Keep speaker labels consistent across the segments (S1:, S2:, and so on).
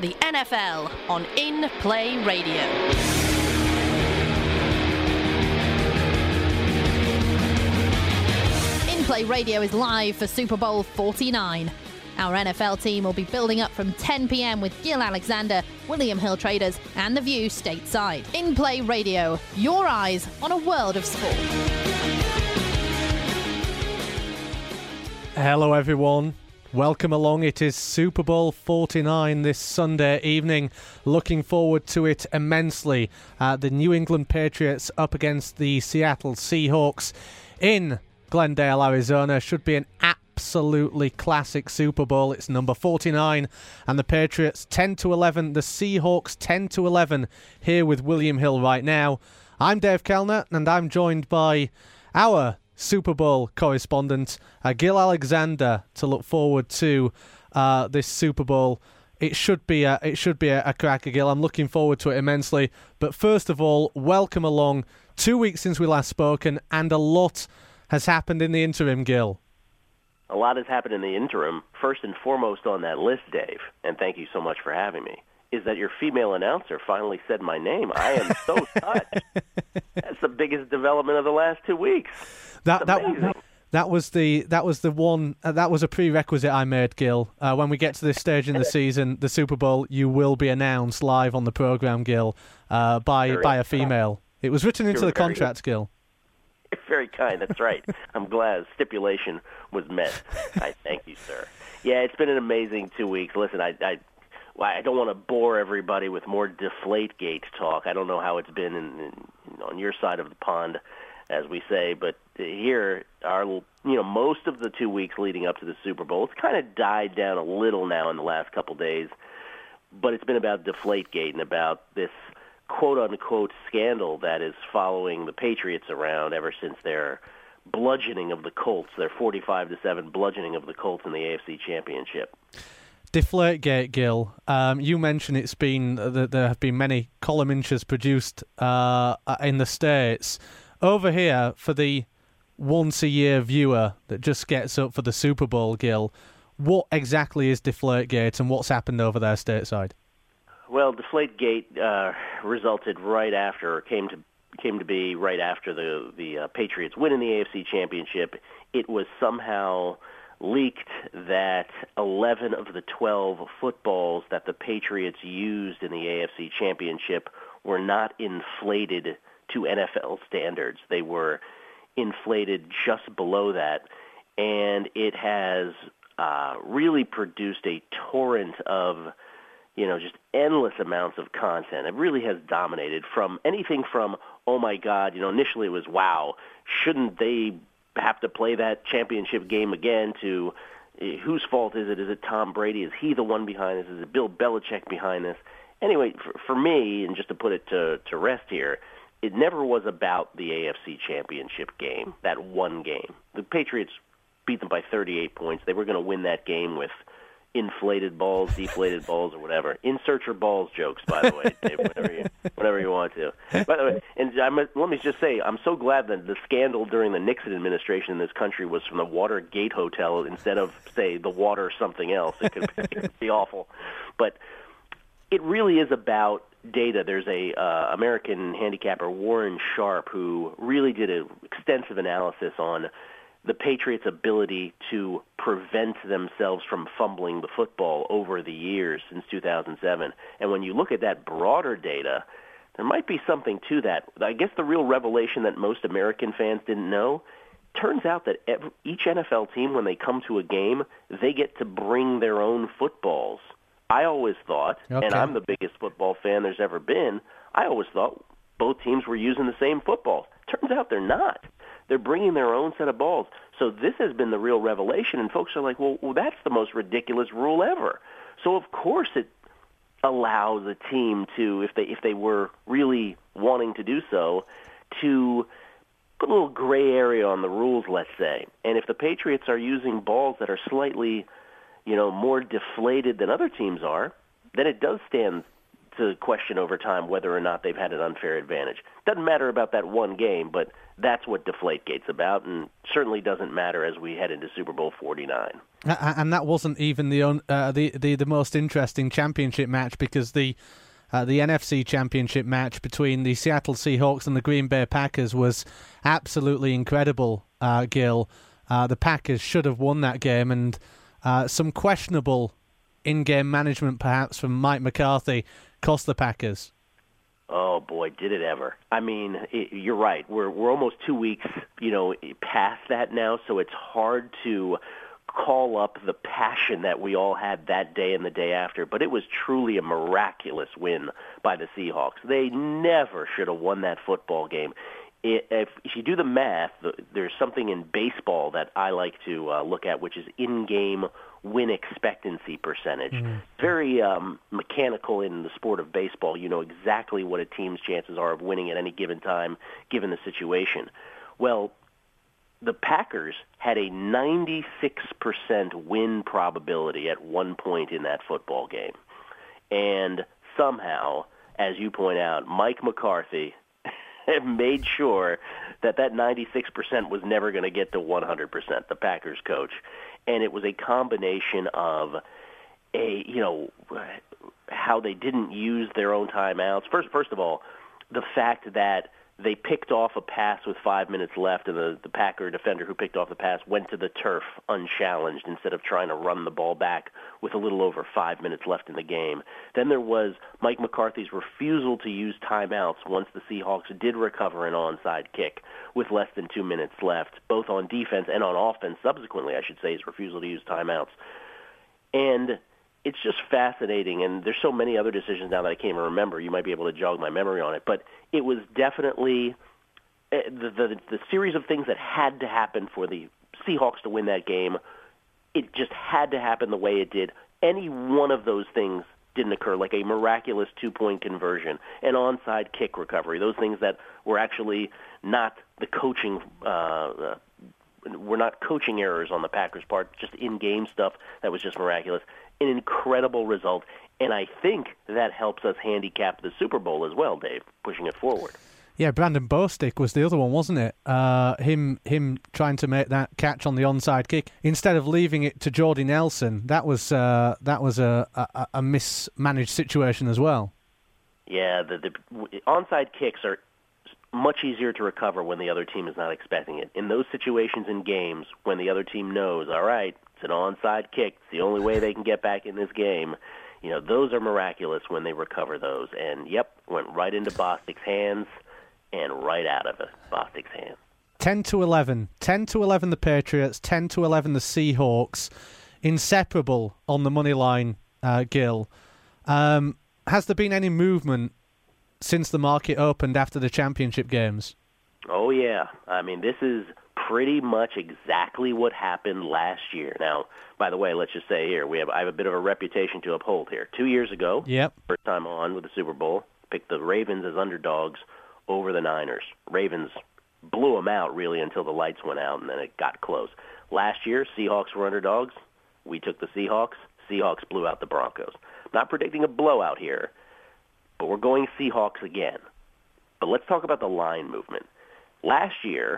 S1: the NFL on In Play Radio. In Play Radio is live for Super Bowl 49. Our NFL team will be building up from 10 p.m. with Gil Alexander, William Hill Traders, and The View stateside. In Play Radio, your eyes on a world of sport.
S2: Hello everyone, welcome along. It is Super Bowl 49 this Sunday evening. Looking forward to it immensely. The New England Patriots up against the Seattle Seahawks in Glendale, Arizona. Should be an absolutely classic Super Bowl. It's number 49 and the Patriots 10-11, the Seahawks 10-11 here with William Hill right now. I'm Dave Kellner and I'm joined by our Super Bowl correspondent, Gil Alexander, to look forward to this Super Bowl. It should be a cracker, Gil. I'm looking forward to it immensely. But first of all, welcome along. 2 weeks since we last spoken, and a lot has happened in the interim, Gil.
S3: A lot has happened in the interim. First and foremost on that list, Dave, and thank you so much for having me, is that your female announcer finally said my name. I am so touched. That's the biggest development of the last 2 weeks. That was
S2: a prerequisite I made, Gil. When we get to this stage in the season, the Super Bowl, you will be announced live on the program, Gil, by a female. It was written into the contract, Gil.
S3: You're very kind. That's right. I'm glad stipulation was met. I thank you, sir. Yeah, it's been an amazing 2 weeks. Listen, I don't want to bore everybody with more Deflategate talk. I don't know how it's been on your side of the pond, as we say, but here are, most of the 2 weeks leading up to the Super Bowl. It's kind of died down a little now in the last couple days, but it's been about Deflategate and about this quote-unquote scandal that is following the Patriots around ever since their bludgeoning of the Colts, their 45-7 bludgeoning of the Colts in the AFC Championship.
S2: Deflategate, Gil. You mentioned it's been there have been many column inches produced in the States. Over here, for the once-a-year viewer that just gets up for the Super Bowl, Gil, what exactly is Deflategate and what's happened over there stateside?
S3: Well, Deflategate resulted right after, came to be right after the Patriots win in the AFC Championship. It was somehow leaked that 11 of the 12 footballs that the Patriots used in the AFC Championship were not inflated to NFL standards. They were inflated just below that, and it has really produced a torrent of, just endless amounts of content. It really has dominated from anything from, oh my God, initially it was, wow, shouldn't they have to play that championship game again, to whose fault is it? Is it Tom Brady? Is he the one behind this? Is it Bill Belichick behind this? Anyway, for me, and just to put it to rest here, it never was about the AFC Championship game, that one game. The Patriots beat them by 38 points. They were going to win that game with inflated balls, deflated balls, or whatever. Insert your balls jokes, by the way, Dave, whenever you want to. By the way, and let me just say, I'm so glad that the scandal during the Nixon administration in this country was from the Watergate Hotel instead of, say, the water something else. It could be awful. But it really is about data. There's a American handicapper, Warren Sharp, who really did an extensive analysis on the Patriots' ability to prevent themselves from fumbling the football over the years since 2007. And when you look at that broader data, there might be something to that. I guess the real revelation that most American fans didn't know, turns out that each NFL team, when they come to a game, they get to bring their own footballs. I always thought, and I'm the biggest football fan there's ever been, I always thought both teams were using the same football. Turns out they're not. They're bringing their own set of balls. So this has been the real revelation, and folks are like, well, that's the most ridiculous rule ever. So of course it allows a team to, if they were really wanting to do so, to put a little gray area on the rules, let's say. And if the Patriots are using balls that are slightly, more deflated than other teams are, then it does stand to question over time whether or not they've had an unfair advantage. Doesn't matter about that one game, but that's what Deflategate's about, and certainly doesn't matter as we head into Super Bowl 49.
S2: And that wasn't even the most interesting championship match, because the NFC Championship match between the Seattle Seahawks and the Green Bay Packers was absolutely incredible, Gil. The Packers should have won that game, and some questionable in-game management, perhaps, from Mike McCarthy cost the Packers.
S3: Oh boy, did it ever! I mean, you're right. We're almost 2 weeks, past that now, so it's hard to call up the passion that we all had that day and the day after. But it was truly a miraculous win by the Seahawks. They never should have won that football game. If you do the math, there's something in baseball that I like to look at, which is in-game win expectancy percentage. Very mechanical in the sport of baseball. You know exactly what a team's chances are of winning at any given time, given the situation. Well, the Packers had a 96% win probability at one point in that football game. And somehow, as you point out, Mike McCarthy made sure that 96% was never going to get to 100%, the Packers coach. And it was a combination of how they didn't use their own timeouts. First of all, the fact that they picked off a pass with 5 minutes left, and the Packer defender who picked off the pass went to the turf unchallenged instead of trying to run the ball back with a little over 5 minutes left in the game. Then there was Mike McCarthy's refusal to use timeouts once the Seahawks did recover an onside kick with less than 2 minutes left, both on defense and on offense subsequently, I should say, his refusal to use timeouts. And it's just fascinating, and there's so many other decisions now that I can't even remember. You might be able to jog my memory on it, but it was definitely the series of things that had to happen for the Seahawks to win that game. It just had to happen the way it did. Any one of those things didn't occur, like a miraculous 2-point conversion, an onside kick recovery, those things that were actually not the coaching were not coaching errors on the Packers' part, just in-game stuff that was just miraculous. An incredible result, and I think that helps us handicap the Super Bowl as well, Dave, pushing it forward.
S2: Yeah, Brandon Bostick was the other one, wasn't it? Him trying to make that catch on the onside kick instead of leaving it to Jordy Nelson. That was a mismanaged situation as well. Yeah,
S3: the onside kicks are much easier to recover when the other team is not expecting it. In those situations in games when the other team knows, all right, it's an onside kick, it's the only way they can get back in this game, those are miraculous when they recover those. And, went right into Bostick's hands and right out of Bostick's hands.
S2: 10-11. 10-11 the Patriots, 10-11 the Seahawks. Inseparable on the money line, Gil. Has there been any movement since the market opened after the championship games?
S3: Oh, yeah. I mean, this is pretty much exactly what happened last year. Now, by the way, let's just say here, I have a bit of a reputation to uphold here. 2 years ago, first time on with the Super Bowl, picked the Ravens as underdogs over the Niners. Ravens blew them out, really, until the lights went out, and then it got close. Last year, Seahawks were underdogs. We took the Seahawks. Seahawks blew out the Broncos. Not predicting a blowout here, but we're going Seahawks again. But let's talk about the line movement. Last year,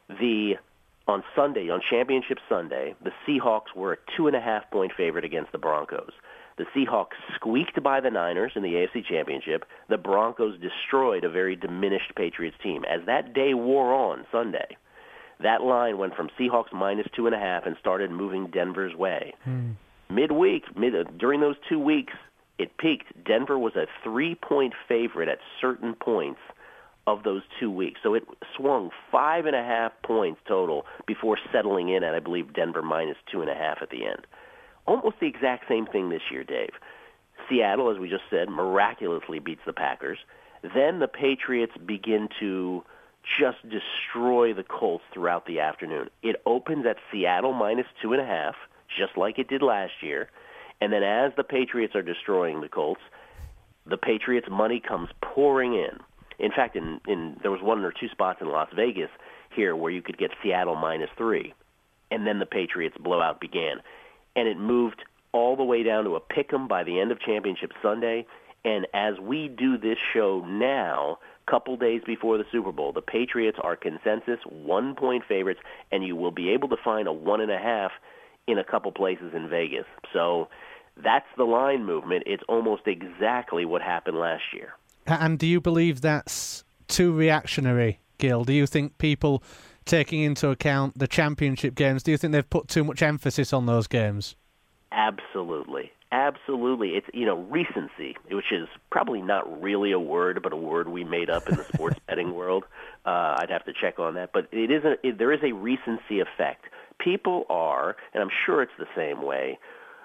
S3: on Championship Sunday, the Seahawks were a 2.5-point favorite against the Broncos. The Seahawks squeaked by the Niners in the AFC Championship. The Broncos destroyed a very diminished Patriots team. As that day wore on Sunday, that line went from Seahawks minus 2.5 and started moving Denver's way. Midweek, during those 2 weeks, it peaked. Denver was a 3-point favorite at certain points of those 2 weeks. So it swung 5.5 points total before settling in at, I believe, Denver minus 2.5 at the end. Almost the exact same thing this year, Dave. Seattle, as we just said, miraculously beats the Packers. Then the Patriots begin to just destroy the Colts throughout the afternoon. It opens at Seattle minus 2.5, just like it did last year. And then as the Patriots are destroying the Colts, the Patriots' money comes pouring in. In fact, there was 1 or 2 spots in Las Vegas here where you could get Seattle minus 3. And then the Patriots' blowout began. And it moved all the way down to a pick'em by the end of Championship Sunday. And as we do this show now, couple days before the Super Bowl, the Patriots are consensus 1-point favorites, and you will be able to find a 1.5 in a couple places in Vegas. So that's the line movement. It's almost exactly what happened last year.
S2: And do you believe that's too reactionary, Gil? Do you think people taking into account the championship games, do you think they've put too much emphasis on those games?
S3: Absolutely. Absolutely. It's, recency, which is probably not really a word, but a word we made up in the sports betting world. I'd have to check on that. But there is a recency effect. People are, and I'm sure it's the same way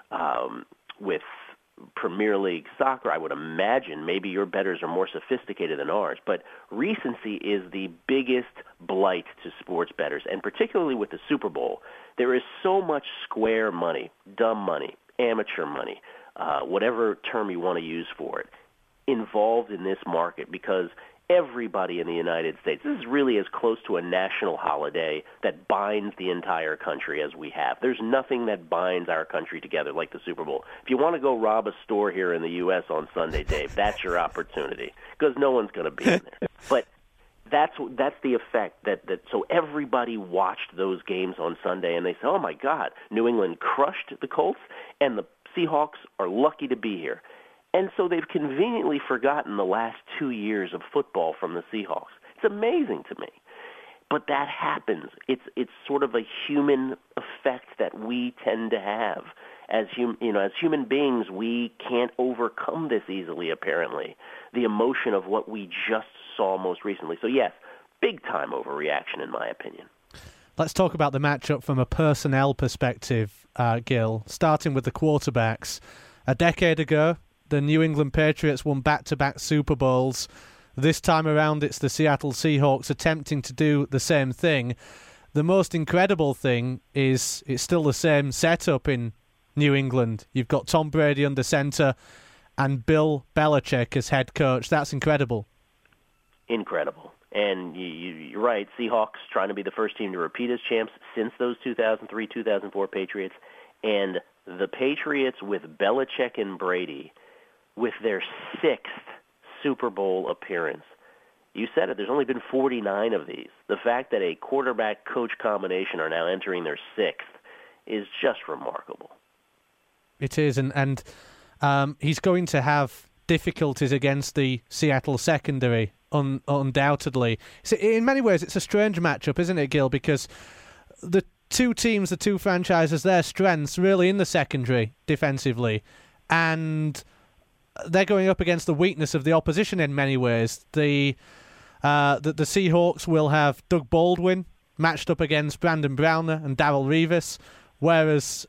S3: with Premier League soccer, I would imagine maybe your bettors are more sophisticated than ours, but recency is the biggest blight to sports bettors, and particularly with the Super Bowl. There is so much square money, dumb money, amateur money, whatever term you want to use for it, involved in this market because everybody in the United States, this is really as close to a national holiday that binds the entire country as we have. There's nothing that binds our country together like the Super Bowl. If you want to go rob a store here in the U.S. on Sunday, Dave, that's your opportunity because no one's going to be in there. But that's the effect that so everybody watched those games on Sunday and they said, oh my God, New England crushed the Colts and the Seahawks are lucky to be here. And so they've conveniently forgotten the last 2 years of football from the Seahawks. It's amazing to me. But that happens. It's sort of a human effect that we tend to have. As human beings, we can't overcome this easily, apparently, the emotion of what we just saw most recently. So, yes, big-time overreaction, in my opinion.
S2: Let's talk about the matchup from a personnel perspective, Gil, starting with the quarterbacks. A decade ago, the New England Patriots won back-to-back Super Bowls. This time around, it's the Seattle Seahawks attempting to do the same thing. The most incredible thing is it's still the same setup in New England. You've got Tom Brady under center and Bill Belichick as head coach. That's incredible.
S3: Incredible. And you're right, Seahawks trying to be the first team to repeat as champs since those 2003-2004 Patriots. And the Patriots with Belichick and Brady with their sixth Super Bowl appearance. You said it, there's only been 49 of these. The fact that a quarterback-coach combination are now entering their sixth is just remarkable.
S2: It is, and he's going to have difficulties against the Seattle secondary, undoubtedly. So in many ways, it's a strange matchup, isn't it, Gil? Because the two teams, the two franchises, their strengths really in the secondary defensively, and they're going up against the weakness of the opposition in many ways. The Seahawks will have Doug Baldwin matched up against Brandon Browner and Darrelle Revis, whereas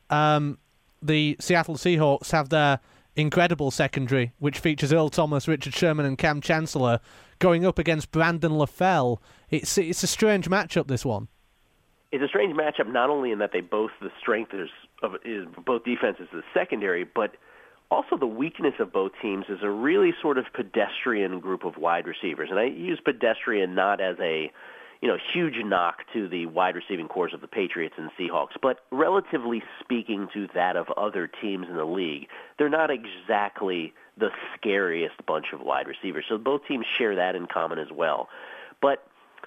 S2: the Seattle Seahawks have their incredible secondary, which features Earl Thomas, Richard Sherman, and Cam Chancellor, going up against Brandon LaFell. It's a strange matchup, this one.
S3: It's a strange matchup not only in that they both, the strength is both defenses, the secondary, but also the weakness of both teams is a really sort of pedestrian group of wide receivers. And I use pedestrian not as a huge knock to the wide receiving corps of the Patriots and Seahawks, but relatively speaking to that of other teams in the league, they're not exactly the scariest bunch of wide receivers. So both teams share that in common as well. But,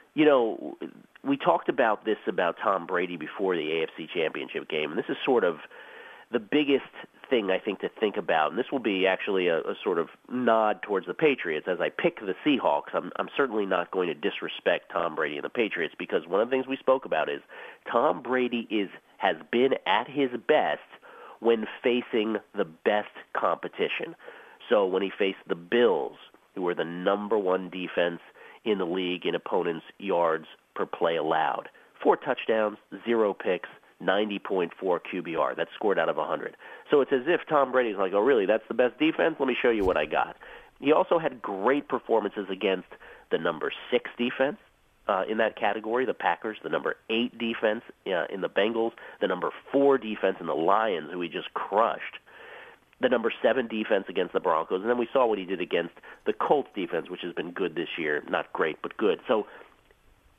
S3: we talked about this about Tom Brady before the AFC Championship game, and this is sort of the biggest thing I think to think about, and this will be actually a sort of nod towards the Patriots. As I pick the Seahawks, I'm certainly not going to disrespect Tom Brady and the Patriots, because one of the things we spoke about is Tom Brady has been at his best when facing the best competition. So when he faced the Bills, who were the number one defense in the league in opponents' yards per play allowed, 4 touchdowns, 0 picks, 90.4 QBR. That's scored out of 100. So it's as if Tom Brady's like, oh, really, that's the best defense? Let me show you what I got. He also had great performances against the number 6 defense in that category, the Packers, the number 8 defense in the Bengals, the number 4 defense in the Lions, who he just crushed, the number 7 defense against the Broncos, and then we saw what he did against the Colts defense, which has been good this year. Not great, but good. So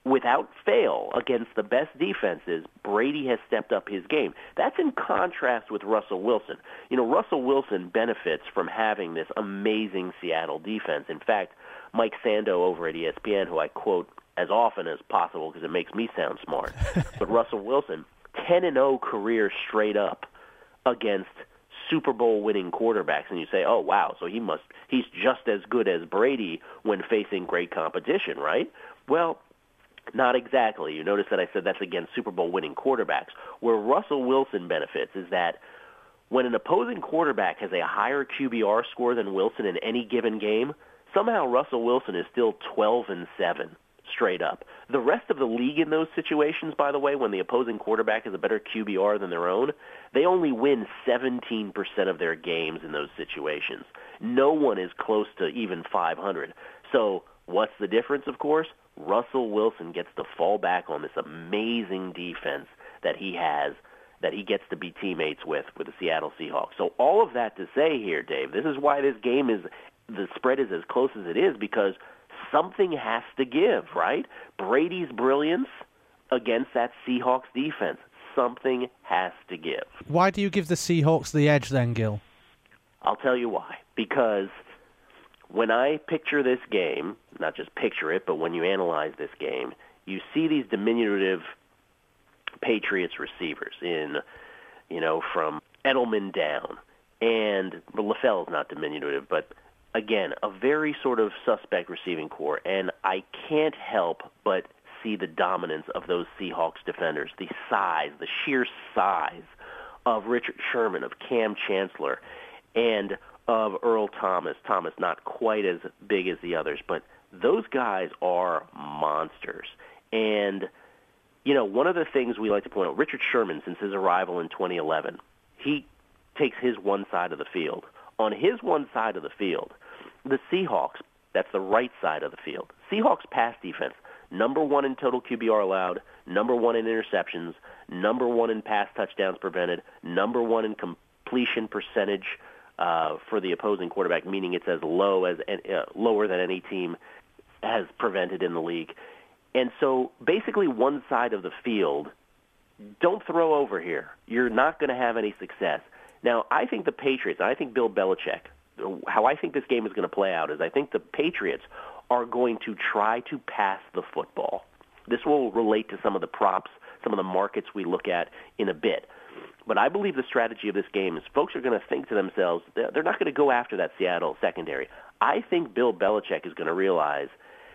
S3: without fail, against the best defenses, Brady has stepped up his game. That's in contrast with Russell Wilson. Russell Wilson benefits from having this amazing Seattle defense. In fact, Mike Sando over at ESPN, who I quote as often as possible because it makes me sound smart, but Russell Wilson, 10-0 career straight up against Super Bowl winning quarterbacks, and you say, oh, wow, so he's just as good as Brady when facing great competition, right? Well, not exactly. You notice that I said that's against Super Bowl winning quarterbacks. Where Russell Wilson benefits is that when an opposing quarterback has a higher QBR score than Wilson in any given game, somehow Russell Wilson is still 12-7 straight up. The rest of the league in those situations, by the way, when the opposing quarterback has a better QBR than their own, they only win 17% of their games in those situations. No one is close to even 500. So what's the difference, of course? Russell Wilson gets to fall back on this amazing defense that he has, that he gets to be teammates with the Seattle Seahawks. So all of that to say here, Dave, this is why this game the spread is as close as it is, because something has to give, right? Brady's brilliance against that Seahawks defense. Something has to give.
S2: Why do you give the Seahawks the edge then, Gil?
S3: I'll tell you why. Because when I picture this game, not just picture it, but when you analyze this game, you see these diminutive Patriots receivers from Edelman down. And LaFleur's not diminutive, but again, a very sort of suspect receiving core. And I can't help but see the dominance of those Seahawks defenders, the size, the sheer size of Richard Sherman, of Cam Chancellor, and of Earl Thomas. Thomas not quite as big as the others, but those guys are monsters. And, one of the things we like to point out, Richard Sherman, since his arrival in 2011, he takes his one side of the field. On his one side of the field, the Seahawks, that's the right side of the field, Seahawks pass defense, number 1 in total QBR allowed, number 1 in interceptions, number 1 in pass touchdowns prevented, number 1 in completion percentage for the opposing quarterback, meaning it's as lower than any team has prevented in the league. And so basically one side of the field, don't throw over here. You're not going to have any success. Now, I think the Patriots, I think Bill Belichick, how I think this game is going to play out is I think the Patriots are going to try to pass the football. This will relate to some of the props, some of the markets we look at in a bit. But I believe the strategy of this game is folks are going to think to themselves, they're not going to go after that Seattle secondary. I think Bill Belichick is going to realize,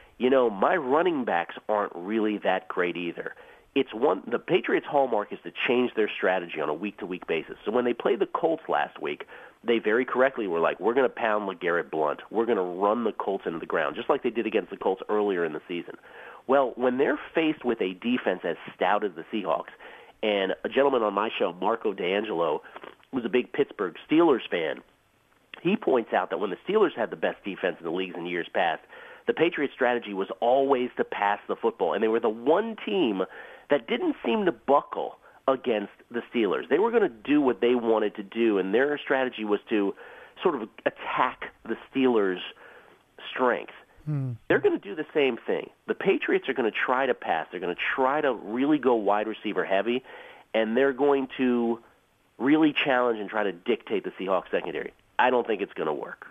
S3: my running backs aren't really that great either. The Patriots' hallmark is to change their strategy on a week-to-week basis. So when they played the Colts last week, they very correctly were like, we're going to pound LeGarrette Blount. We're going to run the Colts into the ground, just like they did against the Colts earlier in the season. Well, when they're faced with a defense as stout as the Seahawks, and a gentleman on my show, Marco D'Angelo, who's a big Pittsburgh Steelers fan, he points out that when the Steelers had the best defense in the leagues in years past, the Patriots' strategy was always to pass the football, and they were the one team that didn't seem to buckle against the Steelers. They were going to do what they wanted to do, and their strategy was to sort of attack the Steelers' strength. They're going to do the same thing. The Patriots are going to try to pass. They're going to try to really go wide receiver heavy, and they're going to really challenge and try to dictate the Seahawks secondary. I don't think it's going to work.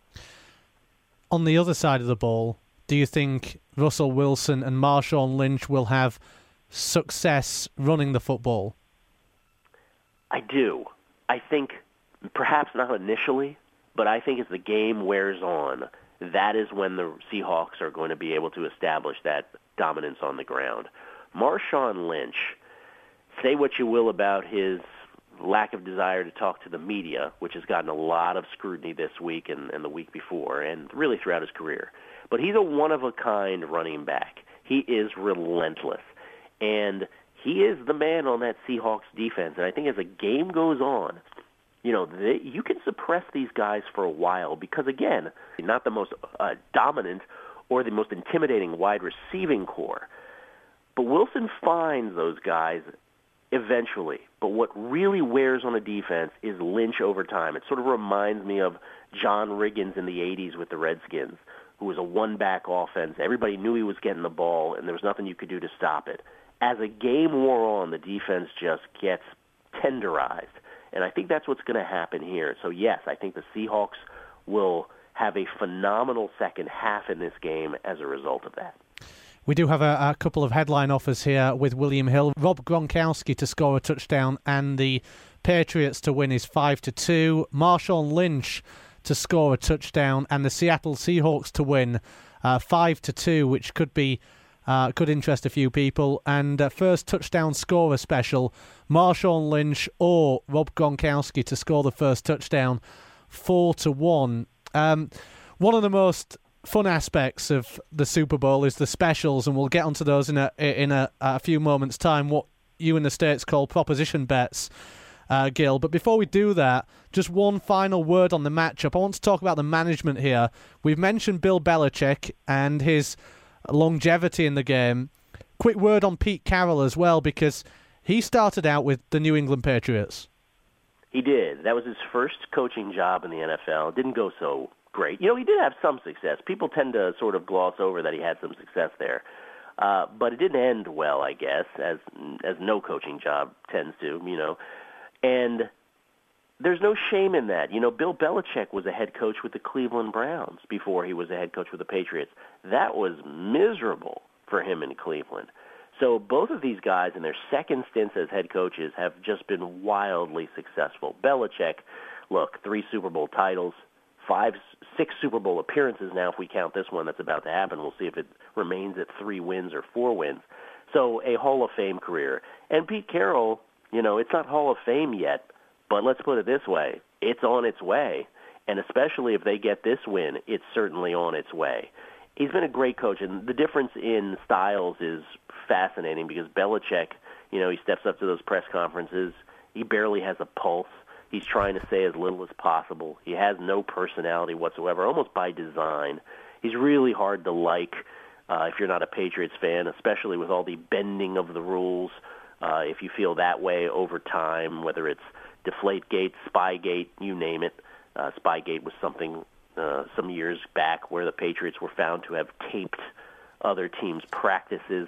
S2: On the other side of the ball, do you think Russell Wilson and Marshawn Lynch will have success running the football?
S3: I do. I think perhaps not initially, but I think as the game wears on, that is when the Seahawks are going to be able to establish that dominance on the ground. Marshawn Lynch, say what you will about his lack of desire to talk to the media, which has gotten a lot of scrutiny this week and the week before, and really throughout his career. But he's a one-of-a-kind running back. He is relentless. And he is the man on that Seahawks defense. And I think as the game goes on, you can suppress these guys for a while because, again, not the most dominant or the most intimidating wide receiving core. But Wilson finds those guys eventually. But what really wears on a defense is Lynch over time. It sort of reminds me of John Riggins in the 80s with the Redskins, who was a one-back offense. Everybody knew he was getting the ball, and there was nothing you could do to stop it. As a game wore on, the defense just gets tenderized, and I think that's what's going to happen here. So, yes, I think the Seahawks will have a phenomenal second half in this game as a result of that.
S2: We do have a couple of headline offers here with William Hill. Rob Gronkowski to score a touchdown and the Patriots to win is 5-2. Marshawn Lynch to score a touchdown and the Seattle Seahawks to win 5-2, which could interest a few people. And first touchdown scorer special, Marshawn Lynch or Rob Gronkowski to score the first touchdown, 4-1. One of the most fun aspects of the Super Bowl is the specials, and we'll get onto those in a few moments' time, what you in the States call proposition bets, Gil. But before we do that, just one final word on the matchup. I want to talk about the management here. We've mentioned Bill Belichick and his longevity in the game. Quick word on Pete Carroll as well, because he started out with the New England Patriots. He
S3: did. That was his first coaching job in the NFL. It didn't go so great. You know, he did have some success. People tend to sort of gloss over that he had some success there. But it didn't end well, I guess, as no coaching job tends to, you know. And there's no shame in that. You know, Bill Belichick was a head coach with the Cleveland Browns before he was a head coach with the Patriots. That was miserable for him in Cleveland. So both of these guys in their second stints as head coaches have just been wildly successful. Belichick, look, 3 Super Bowl titles, 6 Super Bowl appearances now if we count this one that's about to happen. We'll see if it remains at 3 wins or 4 wins. So a Hall of Fame career. And Pete Carroll, you know, it's not Hall of Fame yet, but let's put it this way. It's on its way. And especially if they get this win, it's certainly on its way. He's been a great coach, and the difference in styles is fascinating because Belichick, you know, he steps up to those press conferences. He barely has a pulse. He's trying to say as little as possible. He has no personality whatsoever, almost by design. He's really hard to like if you're not a Patriots fan, especially with all the bending of the rules. If you feel that way over time, whether it's Deflategate, Spygate, you name it. Spygate was something some years back where the Patriots were found to have taped other teams' practices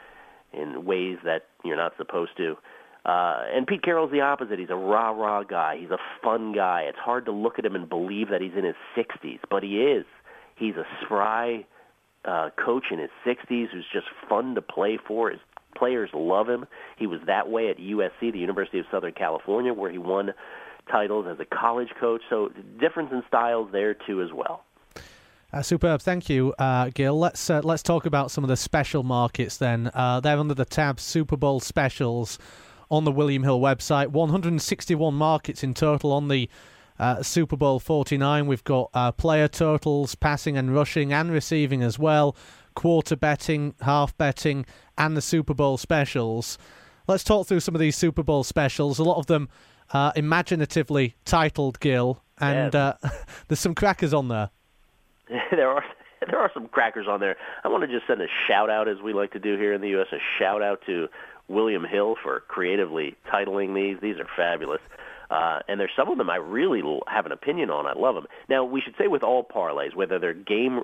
S3: in ways that you're not supposed to. And Pete Carroll's the opposite. He's a rah-rah guy. He's a fun guy. It's hard to look at him and believe that he's in his 60s, but he is. He's a spry coach in his 60s who's just fun to play for. His players love him. He was that way at USC, the University of Southern California, where he won titles as a college coach. So difference in styles there, too, as well.
S2: Superb. Thank you, Gil. Let's talk about some of the special markets then. They're under the tab Super Bowl Specials on the William Hill website. 161 markets in total on the Super Bowl 49. We've got player totals, passing and rushing and receiving as well, quarter betting, half betting, and the Super Bowl Specials. Let's talk through some of these Super Bowl Specials. A lot of them imaginatively titled, Gil, and there's some crackers on there.
S3: There are some crackers on there. I want to just send a shout-out, as we like to do here in the U.S., a shout-out to William Hill for creatively titling these. These are fabulous. And there's some of them I really have an opinion on. I love them. Now, we should say with all parlays, whether they're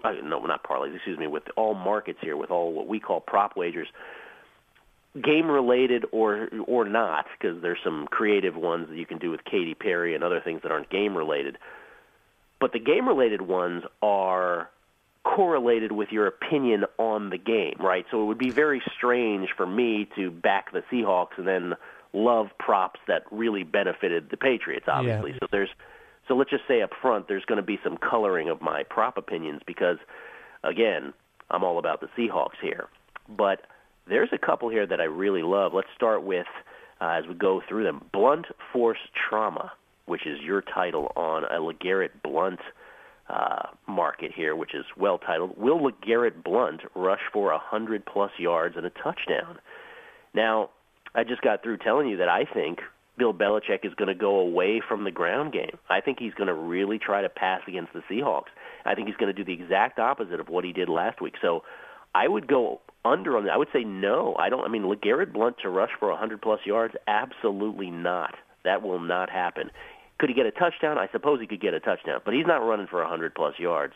S3: with all markets here, with all what we call prop wagers, game-related or not, because there's some creative ones that you can do with Katy Perry and other things that aren't game-related. But the game-related ones are correlated with your opinion on the game, right? So it would be very strange for me to back the Seahawks and then love props that really benefited the Patriots, obviously. Yeah. So let's just say up front there's going to be some coloring of my prop opinions because, again, I'm all about the Seahawks here. But there's a couple here that I really love. Let's start with, as we go through them, Blunt Force Trauma, which is your title on a LeGarrette Blunt market here, which is well titled. Will LeGarrette Blunt rush for 100-plus yards and a touchdown? Now, I just got through telling you that I think Bill Belichick is going to go away from the ground game. I think he's going to really try to pass against the Seahawks. I think he's going to do the exact opposite of what he did last week. So I would go under on that. I would say no. LeGarrette Blunt to rush for 100-plus yards? Absolutely not. That will not happen. Could he get a touchdown? I suppose he could get a touchdown, but he's not running for 100-plus yards.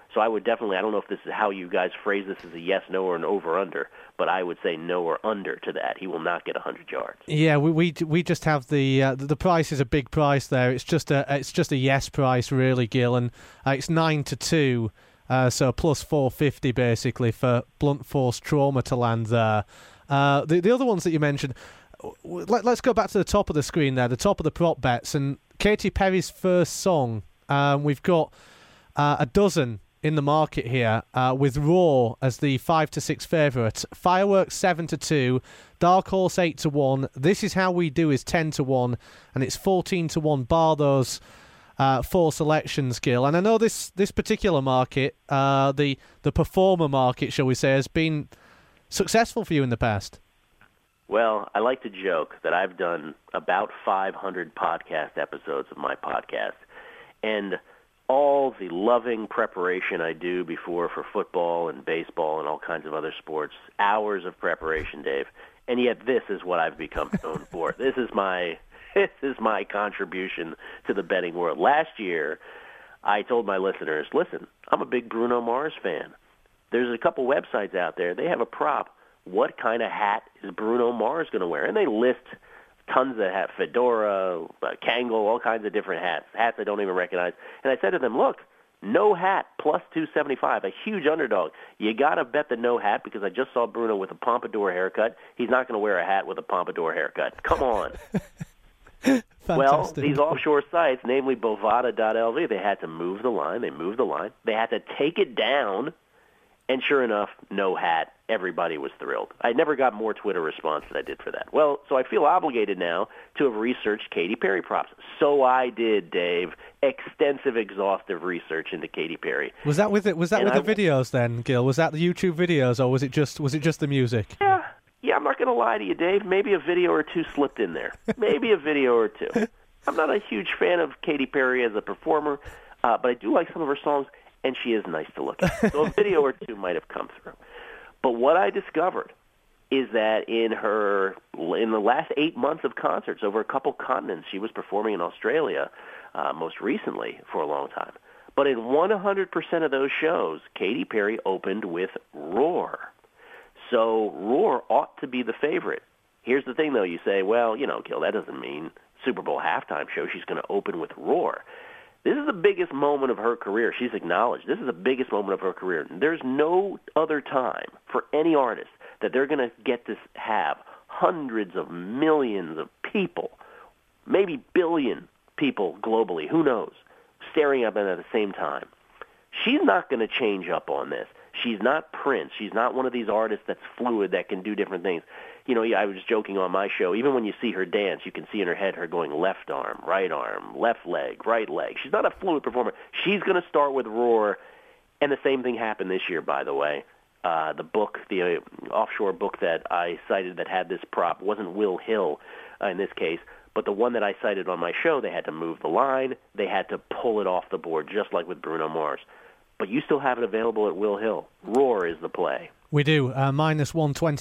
S3: So I would definitely, I don't know if this is how you guys phrase this as a yes, no, or an over-under, but I would say no or under to that. He will not get 100 yards.
S2: Yeah, we just have the price is a big price there. It's just a yes price really, Gil, and it's 9-2, so plus 450 basically for blunt force trauma to land there. The other ones that you mentioned, let's go back to the top of the screen there, the top of the prop bets, and Katy Perry's first song. We've got a dozen in the market here, with Roar as the 5-6 favourite, Fireworks 7-2, Dark Horse 8-1. This Is How We Do is 10-1, and it's 14-1 bar those 4 selections, Gil. And I know this particular market, the performer market, shall we say, has been successful for you in the past.
S3: Well, I like to joke that I've done about 500 podcast episodes of my podcast, and all the loving preparation I do before for football and baseball and all kinds of other sports, hours of preparation, Dave, and yet this is what I've become known for. This is my contribution to the betting world. Last year, I told my listeners, listen, I'm a big Bruno Mars fan. There's a couple websites out there. They have a prop. What kind of hat is Bruno Mars going to wear? And they list tons of hats, fedora, Kangol, all kinds of different hats I don't even recognize. And I said to them, look, no hat, plus 275, a huge underdog. You got to bet the no hat because I just saw Bruno with a pompadour haircut. He's not going to wear a hat with a pompadour haircut. Come on. Well, these offshore sites, namely Bovada.lv, they had to move the line. They moved the line. They had to take it down. And sure enough, no hat. Everybody was thrilled. I never got more Twitter response than I did for that. Well, so I feel obligated now to have researched Katy Perry props. So I did, Dave. Extensive, exhaustive research into Katy Perry.
S2: Was that with it? Was that with the videos then, Gil? Was that the YouTube videos, or was it just the music?
S3: Yeah. I'm not going to lie to you, Dave. Maybe a video or two slipped in there. Maybe a video or two. I'm not a huge fan of Katy Perry as a performer, but I do like some of her songs. And she is nice to look at. So a video or two might have come through. But what I discovered is that in the last 8 months of concerts over a couple continents, she was performing in Australia most recently for a long time. But in 100% of those shows, Katy Perry opened with Roar. So Roar ought to be the favorite. Here's the thing, though. You say, well, Gil, that doesn't mean Super Bowl halftime show. She's going to open with Roar. This is the biggest moment of her career. She's acknowledged this is the biggest moment of her career. There's no other time for any artist that they're going to get to have hundreds of millions of people, maybe billion people globally, who knows, staring at them at the same time. She's not going to change up on this. She's not Prince. She's not one of these artists that's fluid that can do different things. I was joking on my show, even when you see her dance, you can see in her head her going left arm, left leg, right leg. She's not a fluid performer. She's going to start with Roar, and the same thing happened this year, by the way. The offshore book that I cited that had this prop wasn't Will Hill in this case, but the one that I cited on my show, they had to move the line. They had to pull it off the board, just like with Bruno Mars. But you still have it available at Will Hill. Roar is the play.
S2: We do. Minus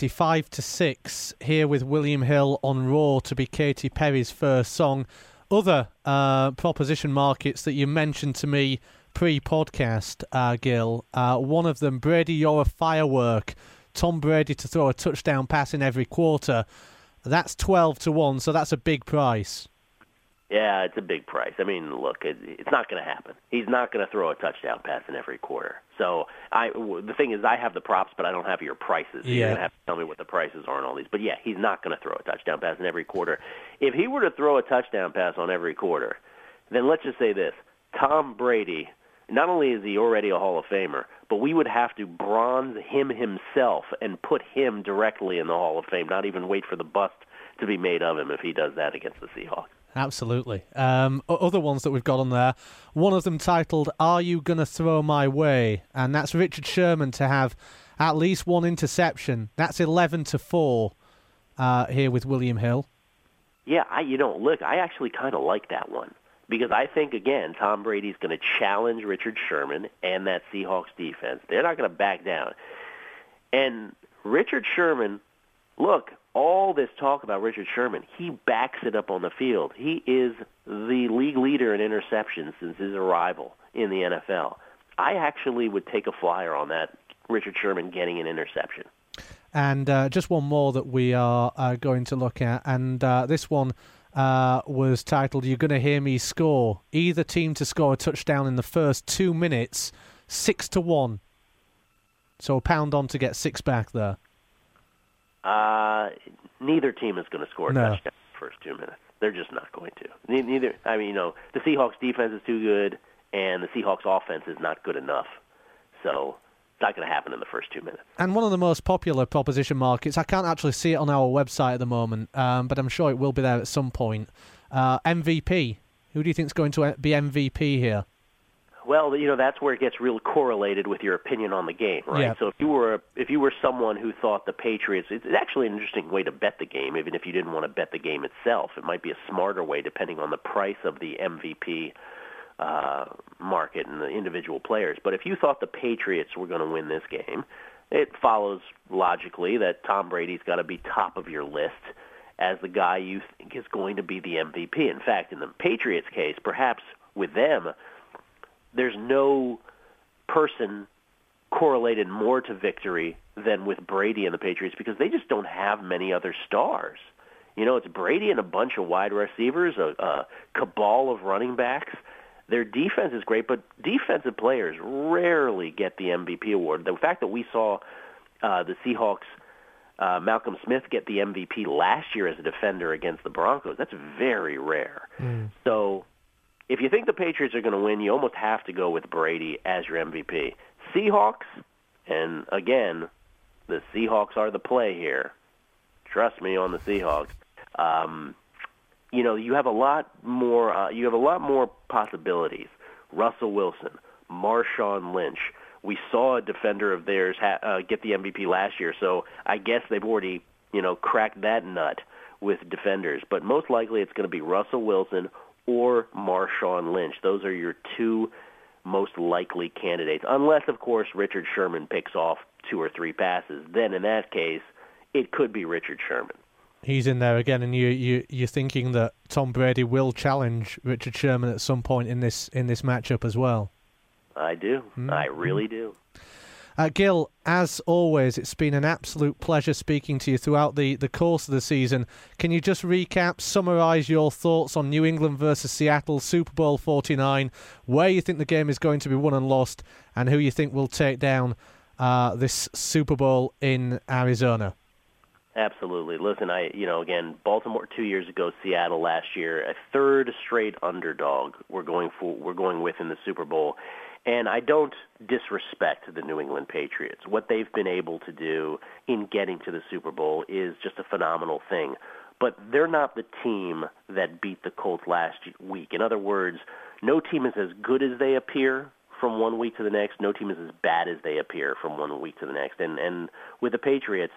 S2: 125-6 here with William Hill on Roar to be Katy Perry's first song. Other proposition markets that you mentioned to me pre-podcast, Gil, one of them, Brady, you're a firework. Tom Brady to throw a touchdown pass in every quarter. That's 12-1, so that's a big price.
S3: Yeah, it's a big price. I mean, look, it's not going to happen. He's not going to throw a touchdown pass in every quarter. So the thing is, I have the props, but I don't have your prices. Yeah. You're going to have to tell me what the prices are on all these. But, yeah, he's not going to throw a touchdown pass in every quarter. If he were to throw a touchdown pass on every quarter, then let's just say this. Tom Brady, not only is he already a Hall of Famer, but we would have to bronze him himself and put him directly in the Hall of Fame, not even wait for the bust to be made of him if he does that against the Seahawks.
S2: Absolutely. Other ones that we've got on there, one of them titled, Are You Gonna Throw My Way? And that's Richard Sherman to have at least one interception. That's 11-4 here with William Hill.
S3: Yeah, look, I actually kind of like that one because I think, again, Tom Brady's going to challenge Richard Sherman and that Seahawks defense. They're not going to back down. And Richard Sherman, look, all this talk about Richard Sherman, he backs it up on the field. He is the league leader in interceptions since his arrival in the NFL. I actually would take a flyer on that, Richard Sherman getting an interception.
S2: And just one more that we are going to look at, and this one was titled, "You're going to hear me score. Either team to score a touchdown in the first 2 minutes, 6-1. So a pound on to get 6 back there.
S3: Neither team is going to score a touchdown in the first 2 minutes. They're just not going to. Neither. I mean, the Seahawks defense is too good, and the Seahawks offense is not good enough. So it's not going to happen in the first 2 minutes.
S2: And one of the most popular proposition markets, I can't actually see it on our website at the moment, but I'm sure it will be there at some point. MVP. Who do you think is going to be MVP here?
S3: Well, that's where it gets real correlated with your opinion on the game, right?
S2: Yeah.
S3: So if you were someone who thought the Patriots, it's actually an interesting way to bet the game, even if you didn't want to bet the game itself. It might be a smarter way depending on the price of the MVP market and the individual players. But if you thought the Patriots were going to win this game, it follows logically that Tom Brady's got to be top of your list as the guy you think is going to be the MVP. In fact, in the Patriots case, perhaps with them, there's no person correlated more to victory than with Brady and the Patriots because they just don't have many other stars. It's Brady and a bunch of wide receivers, a cabal of running backs. Their defense is great, but defensive players rarely get the MVP award. The fact that we saw the Seahawks, Malcolm Smith, get the MVP last year as a defender against the Broncos, that's very rare. So if you think the Patriots are going to win, you almost have to go with Brady as your MVP. Seahawks, and again, the Seahawks are the play here. Trust me on the Seahawks. You have a lot more possibilities. Russell Wilson, Marshawn Lynch. We saw a defender of theirs get the MVP last year, so I guess they've already cracked that nut with defenders. But most likely it's going to be Russell Wilson or Marshawn Lynch. Those are your two most likely candidates, unless, of course, Richard Sherman picks off 2 or 3 passes. Then, in that case, it could be Richard Sherman.
S2: He's in there again, and you're thinking that Tom Brady will challenge Richard Sherman at some point in this matchup as well.
S3: I do. I really do.
S2: Gil, as always, it's been an absolute pleasure speaking to you throughout the course of the season. Can you just recap, summarise your thoughts on New England versus Seattle, Super Bowl 49, where you think the game is going to be won and lost, and who you think will take down this Super Bowl in Arizona?
S3: Absolutely. Listen, again, Baltimore 2 years ago, Seattle last year, a third straight underdog we're going with in the Super Bowl. And I don't disrespect the New England Patriots. What they've been able to do in getting to the Super Bowl is just a phenomenal thing. But they're not the team that beat the Colts last week. In other words, no team is as good as they appear from one week to the next. No team is as bad as they appear from one week to the next. And with the Patriots,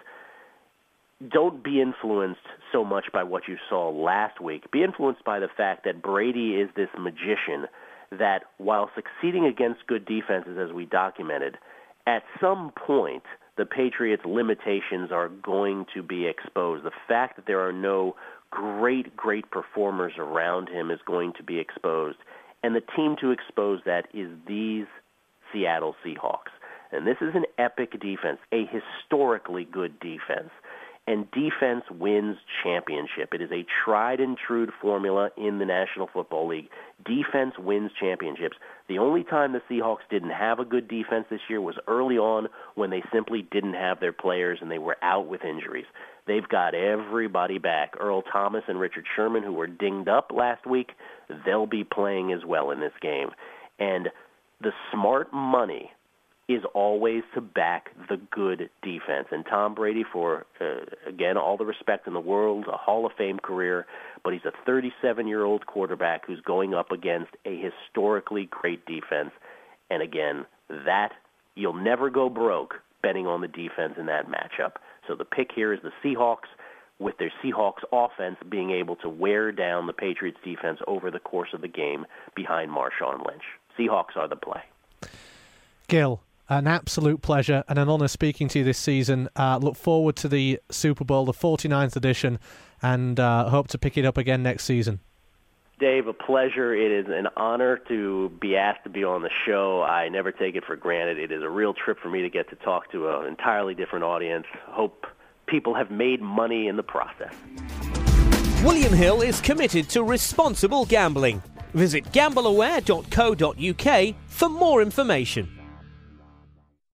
S3: don't be influenced so much by what you saw last week. Be influenced by the fact that Brady is this magician that while succeeding against good defenses, as we documented, at some point the Patriots' limitations are going to be exposed. The fact that there are no great performers around him is going to be exposed. And the team to expose that is these Seattle Seahawks. And this is an epic defense, a historically good defense. And defense wins championship. It is a tried and true formula in the National Football League. Defense wins championships. The only time the Seahawks didn't have a good defense this year was early on when they simply didn't have their players and they were out with injuries. They've got everybody back. Earl Thomas and Richard Sherman, who were dinged up last week, they'll be playing as well in this game. And the smart money is always to back the good defense. And Tom Brady, for, again, all the respect in the world, a Hall of Fame career, but he's a 37-year-old quarterback who's going up against a historically great defense. And again, that you'll never go broke betting on the defense in that matchup. So the pick here is the Seahawks, with their Seahawks offense being able to wear down the Patriots defense over the course of the game behind Marshawn Lynch. Seahawks are the play.
S2: Gil, an absolute pleasure and an honour speaking to you this season. Look forward to the Super Bowl, the 49th edition, and hope to pick it up again next season.
S3: Dave, a pleasure. It is an honor to be asked to be on the show. I never take it for granted. It is a real trip for me to get to talk to an entirely different audience. Hope people have made money in the process.
S4: William Hill is committed to responsible gambling. Visit gambleaware.co.uk for more information.